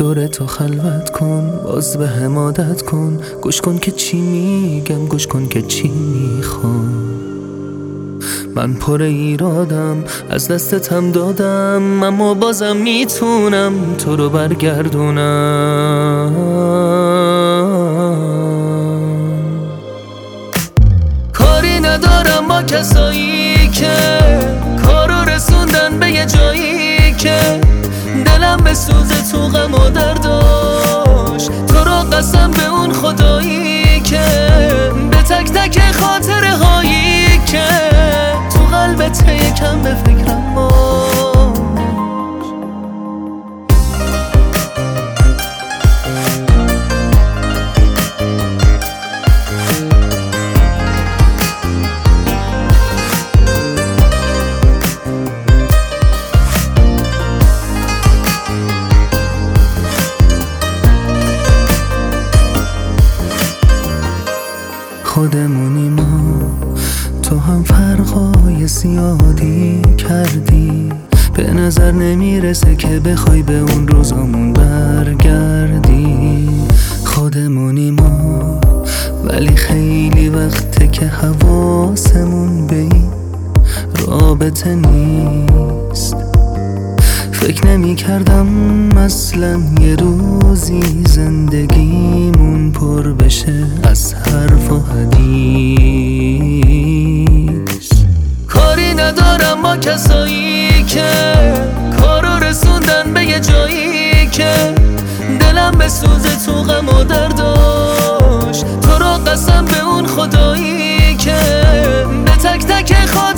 دور تو خلوت کن، باز به هم عادت کن، گوش کن که چی میگم، گوش کن که چی میخوام. من پر ایرادم، از دستتم دادم، اما بازم میتونم تو رو برگردونم. کاری ندارم با کسایی که کارو رسوندن به یه جایی که دلم به سوزه تو غم و درداش. تو رو قسم به اون خدایی که به تک تک خاطره هایی که تو قلبت یکم به فکرم باش. خودمونی ما، تو هم فرقای زیادی کردی، به نظر نمیرسه که بخوای به اون روزامون برگردی. خودمونی ما، ولی خیلی وقته که حواسمون به این رابطه نیست. فکر نمی کردم اصلا یه روزی زندگیمون پر بشه از حرف و حدیث. کاری ندارم با کسایی که کارو رسوندن به یه جایی که دلم به سوزه تو غم و درداش. تو رو قسم به اون خدایی که به تک تک